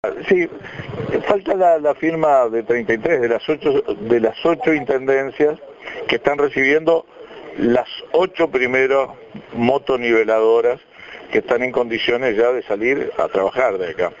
Sí, falta la firma de 33 de las ocho intendencias que están recibiendo las 8 primeras motoniveladoras que están en condiciones ya de salir a trabajar de acá.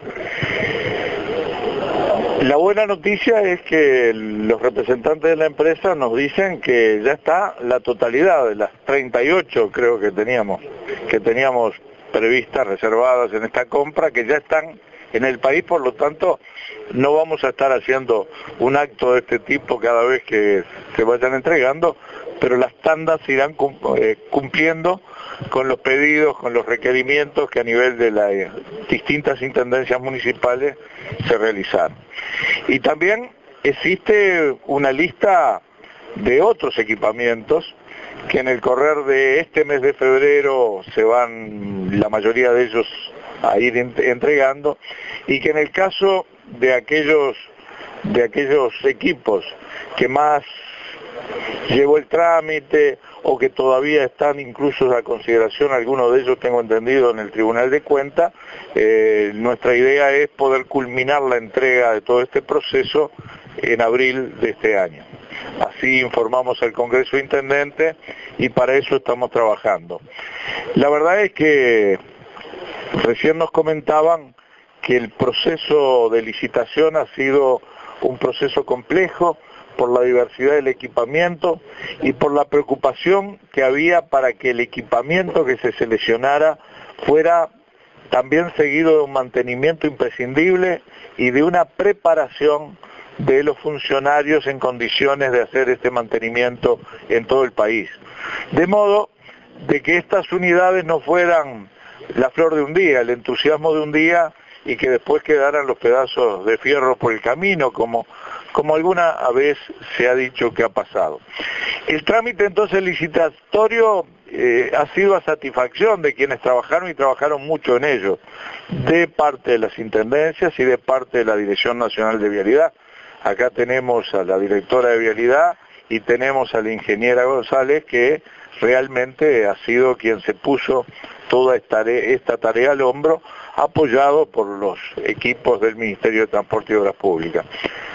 La buena noticia es que los representantes de la empresa nos dicen que ya está la totalidad de las 38 creo que teníamos previstas, reservadas en esta compra, que ya están en el país, por lo tanto no vamos a estar haciendo un acto de este tipo cada vez que se vayan entregando, pero las tandas se irán cumpliendo con los pedidos, con los requerimientos que a nivel de las distintas intendencias municipales se realizaron. Y también existe una lista de otros equipamientos que en el correr de este mes de febrero se van la mayoría de ellos a ir entregando, y que en el caso de aquellos equipos que más llevó el trámite o que todavía están incluso a consideración, algunos de ellos tengo entendido en el Tribunal de Cuentas, nuestra idea es poder culminar la entrega de todo este proceso en abril de este año. Así informamos al Congreso Intendente y para eso estamos trabajando. La verdad es que recién nos comentaban que el proceso de licitación ha sido un proceso complejo por la diversidad del equipamiento y por la preocupación que había para que el equipamiento que se seleccionara fuera también seguido de un mantenimiento imprescindible y de una preparación de los funcionarios en condiciones de hacer este mantenimiento en todo el país. De modo de que estas unidades no fueran la flor de un día, el entusiasmo de un día, y que después quedaran los pedazos de fierro por el camino, como alguna vez se ha dicho que ha pasado. El trámite entonces licitatorio ha sido a satisfacción de quienes trabajaron y trabajaron mucho en ello, de parte de las intendencias y de parte de la Dirección Nacional de Vialidad. Acá tenemos a la directora de Vialidad y tenemos a la ingeniera González, que realmente ha sido quien se puso toda esta tarea al hombro, apoyado por los equipos del Ministerio de Transporte y Obras Públicas.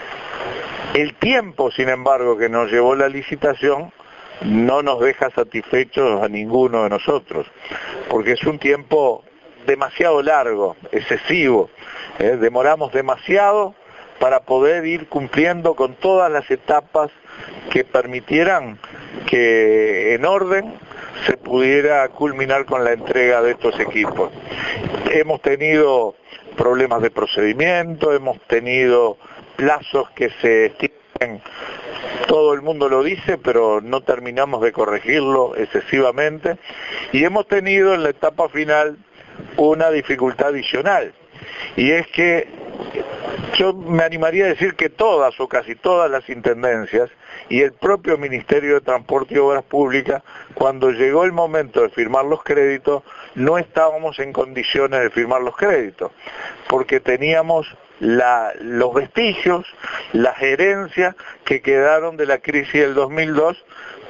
El tiempo, sin embargo, que nos llevó la licitación no nos deja satisfechos a ninguno de nosotros, porque es un tiempo demasiado largo, excesivo. Demoramos demasiado para poder ir cumpliendo con todas las etapas que permitieran que en orden se pudiera culminar con la entrega de estos equipos. Hemos tenido problemas de procedimiento, hemos tenido plazos que se estiman, todo el mundo lo dice, pero no terminamos de corregirlo excesivamente, y hemos tenido en la etapa final una dificultad adicional, y es que yo me animaría a decir que todas o casi todas las intendencias y el propio Ministerio de Transporte y Obras Públicas, cuando llegó el momento de firmar los créditos, no estábamos en condiciones de firmar los créditos, porque teníamos los vestigios, las herencias que quedaron de la crisis del 2002,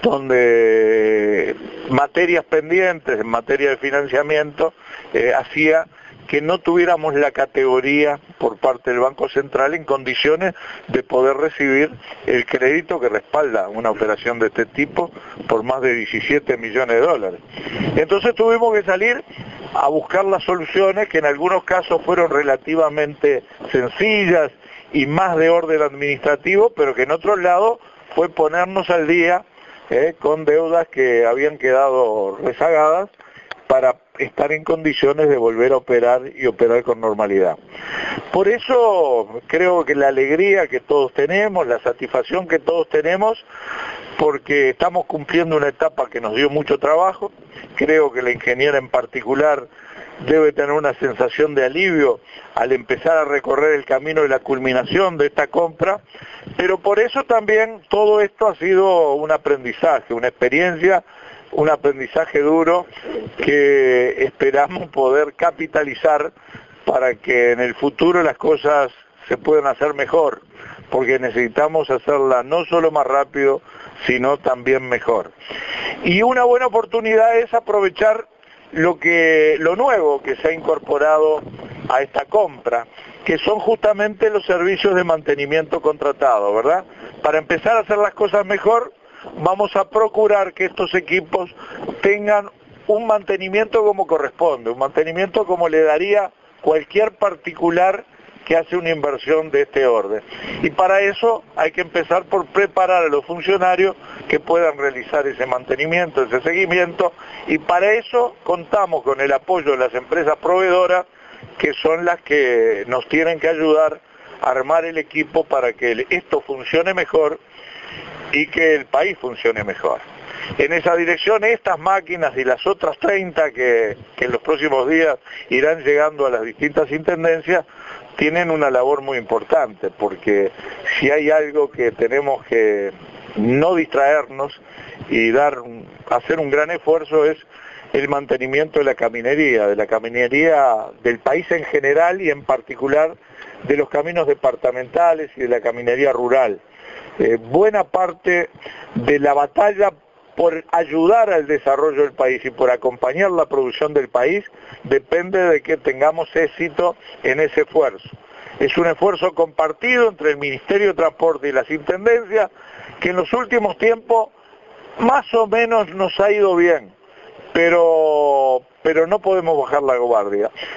donde materias pendientes en materia de financiamiento hacía que no tuviéramos la categoría por parte del Banco Central en condiciones de poder recibir el crédito que respalda una operación de este tipo por más de 17 millones de dólares. Entonces tuvimos que salir a buscar las soluciones, que en algunos casos fueron relativamente sencillas y más de orden administrativo, pero que en otros lados fue ponernos al día con deudas que habían quedado rezagadas para estar en condiciones de volver a operar y operar con normalidad. Por eso creo que la alegría que todos tenemos, la satisfacción que todos tenemos, porque estamos cumpliendo una etapa que nos dio mucho trabajo. Creo que la ingeniera en particular debe tener una sensación de alivio al empezar a recorrer el camino de la culminación de esta compra, pero por eso también todo esto ha sido un aprendizaje, una experiencia, un aprendizaje duro que esperamos poder capitalizar para que en el futuro las cosas se puedan hacer mejor, porque necesitamos hacerla no solo más rápido, sino también mejor. Y una buena oportunidad es aprovechar lo nuevo que se ha incorporado a esta compra, que son justamente los servicios de mantenimiento contratados, ¿verdad? Para empezar a hacer las cosas mejor, vamos a procurar que estos equipos tengan un mantenimiento como corresponde, un mantenimiento como le daría cualquier particular que hace una inversión de este orden. Y para eso hay que empezar por preparar a los funcionarios que puedan realizar ese mantenimiento, ese seguimiento, y para eso contamos con el apoyo de las empresas proveedoras, que son las que nos tienen que ayudar a armar el equipo para que esto funcione mejor y que el país funcione mejor. En esa dirección, estas máquinas y las otras 30 que en los próximos días irán llegando a las distintas intendencias, tienen una labor muy importante, porque si hay algo que tenemos que no distraernos y hacer un gran esfuerzo es el mantenimiento de la caminería del país en general y en particular de los caminos departamentales y de la caminería rural. Buena parte de la batalla por ayudar al desarrollo del país y por acompañar la producción del país depende de que tengamos éxito en ese esfuerzo. Es un esfuerzo compartido entre el Ministerio de Transporte y las Intendencias, que en los últimos tiempos más o menos nos ha ido bien, pero no podemos bajar la guardia.